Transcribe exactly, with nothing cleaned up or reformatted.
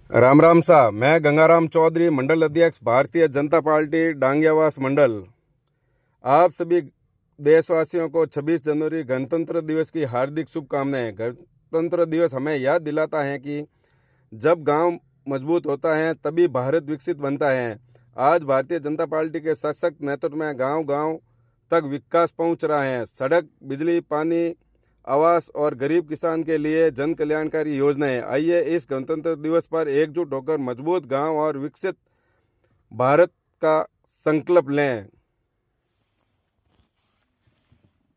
राम राम साहब, मैं गंगाराम चौधरी, मंडल अध्यक्ष, भारतीय जनता पार्टी डांगियावास मंडल। आप सभी देशवासियों को छब्बीस जनवरी गणतंत्र दिवस की हार्दिक शुभकामनाएं। गणतंत्र दिवस हमें याद दिलाता है कि जब गांव मजबूत होता है तभी भारत विकसित बनता है। आज भारतीय जनता पार्टी के सशक्त नेतृत्व में गांव गांव तक विकास पहुंच रहा है। सड़क, बिजली, पानी, आवास और गरीब किसान के लिए जन कल्याणकारी योजनाएं। आइए इस गणतंत्र दिवस पर एकजुट होकर मजबूत गांव और विकसित भारत का संकल्प लें।